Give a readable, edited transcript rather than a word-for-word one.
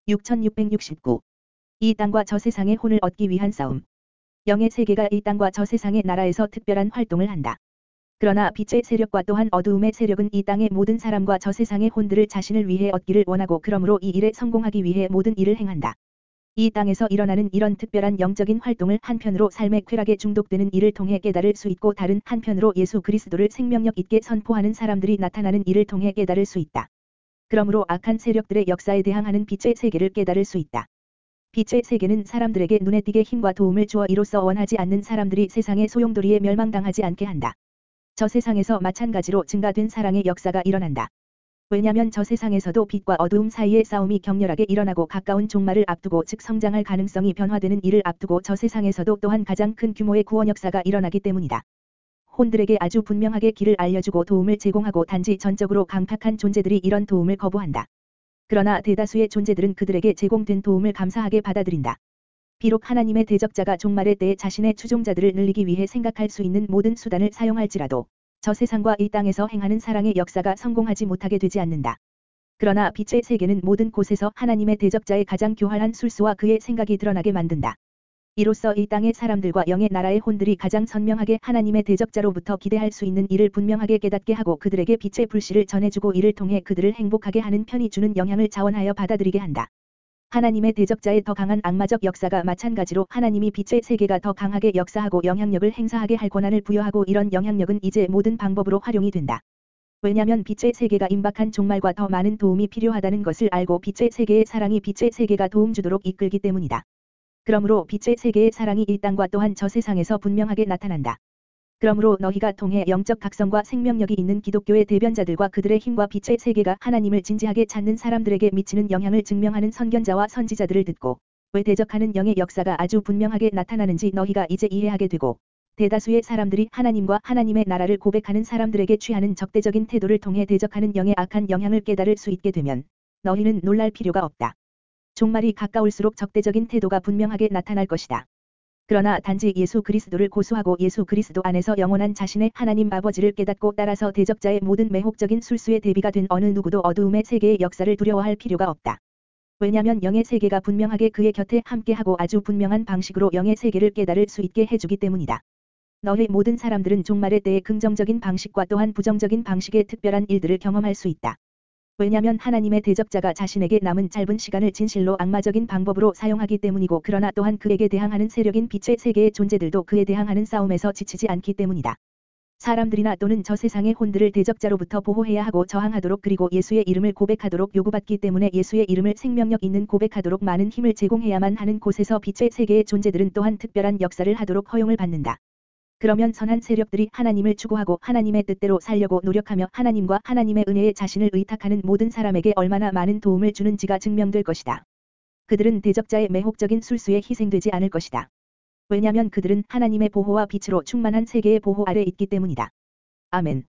6669. 이 땅과 저 세상의 혼을 얻기 위한 싸움. 영의 세계가 이 땅과 저 세상의 나라에서 특별한 활동을 한다. 그러나 빛의 세력과 또한 어두움의 세력은 이 땅의 모든 사람과 저 세상의 혼들을 자신을 위해 얻기를 원하고 그러므로 이 일에 성공하기 위해 모든 일을 행한다. 이 땅에서 일어나는 이런 특별한 영적인 활동을 한편으로 삶의 쾌락에 중독되는 이를 통해 깨달을 수 있고 다른 한편으로 예수 그리스도를 생명력 있게 선포하는 사람들이 나타나는 이를 통해 깨달을 수 있다. 그러므로 악한 세력들의 역사에 대항하는 빛의 세계를 깨달을 수 있다. 빛의 세계는 사람들에게 눈에 띄게 힘과 도움을 주어 이로써 원하지 않는 사람들이 세상의 소용돌이에 멸망당하지 않게 한다. 저 세상에서 마찬가지로 증가된 사랑의 역사가 일어난다. 왜냐하면 저 세상에서도 빛과 어두움 사이의 싸움이 격렬하게 일어나고 가까운 종말을 앞두고 즉 성장할 가능성이 변화되는 이를 앞두고 저 세상에서도 또한 가장 큰 규모의 구원 역사가 일어나기 때문이다. 혼들에게 아주 분명하게 길을 알려주고 도움을 제공하고 단지 전적으로 강팍한 존재들이 이런 도움을 거부한다. 그러나 대다수의 존재들은 그들에게 제공된 도움을 감사하게 받아들인다. 비록 하나님의 대적자가 종말의 때에 자신의 추종자들을 늘리기 위해 생각할 수 있는 모든 수단을 사용할지라도 저 세상과 이 땅에서 행하는 사랑의 역사가 성공하지 못하게 되지 않는다. 그러나 빛의 세계는 모든 곳에서 하나님의 대적자의 가장 교활한 술수와 그의 생각이 드러나게 만든다. 이로써 이 땅의 사람들과 영의 나라의 혼들이 가장 선명하게 하나님의 대적자로부터 기대할 수 있는 일을 분명하게 깨닫게 하고 그들에게 빛의 불씨를 전해주고 이를 통해 그들을 행복하게 하는 편이 주는 영향을 자원하여 받아들이게 한다. 하나님의 대적자의 더 강한 악마적 역사가 마찬가지로 하나님이 빛의 세계가 더 강하게 역사하고 영향력을 행사하게 할 권한을 부여하고 이런 영향력은 이제 모든 방법으로 활용이 된다. 왜냐하면 빛의 세계가 임박한 종말과 더 많은 도움이 필요하다는 것을 알고 빛의 세계의 사랑이 빛의 세계가 도움 주도록 이끌기 때문이다. 그러므로 빛의 세계의 사랑이 이 땅과 또한 저 세상에서 분명하게 나타난다. 그러므로 너희가 통해 영적 각성과 생명력이 있는 기독교의 대변자들과 그들의 힘과 빛의 세계가 하나님을 진지하게 찾는 사람들에게 미치는 영향을 증명하는 선견자와 선지자들을 듣고 왜 대적하는 영의 역사가 아주 분명하게 나타나는지 너희가 이제 이해하게 되고 대다수의 사람들이 하나님과 하나님의 나라를 고백하는 사람들에게 취하는 적대적인 태도를 통해 대적하는 영의 악한 영향을 깨달을 수 있게 되면 너희는 놀랄 필요가 없다. 종말이 가까울수록 적대적인 태도가 분명하게 나타날 것이다. 그러나 단지 예수 그리스도를 고수하고 예수 그리스도 안에서 영원한 자신의 하나님 아버지를 깨닫고 따라서 대적자의 모든 매혹적인 술수의 대비가 된 어느 누구도 어두움의 세계의 역사를 두려워할 필요가 없다. 왜냐하면 영의 세계가 분명하게 그의 곁에 함께하고 아주 분명한 방식으로 영의 세계를 깨달을 수 있게 해주기 때문이다. 너희 모든 사람들은 종말의 때의 긍정적인 방식과 또한 부정적인 방식의 특별한 일들을 경험할 수 있다. 왜냐하면 하나님의 대적자가 자신에게 남은 짧은 시간을 진실로 악마적인 방법으로 사용하기 때문이고 그러나 또한 그에게 대항하는 세력인 빛의 세계의 존재들도 그에 대항하는 싸움에서 지치지 않기 때문이다. 사람들이나 또는 저 세상의 혼들을 대적자로부터 보호해야 하고 저항하도록 그리고 예수의 이름을 고백하도록 요구받기 때문에 예수의 이름을 생명력 있는 고백하도록 많은 힘을 제공해야만 하는 곳에서 빛의 세계의 존재들은 또한 특별한 역사를 하도록 허용을 받는다. 그러면 선한 세력들이 하나님을 추구하고 하나님의 뜻대로 살려고 노력하며 하나님과 하나님의 은혜에 자신을 의탁하는 모든 사람에게 얼마나 많은 도움을 주는지가 증명될 것이다. 그들은 대적자의 매혹적인 술수에 희생되지 않을 것이다. 왜냐하면 그들은 하나님의 보호와 빛으로 충만한 세계의 보호 아래 있기 때문이다. 아멘.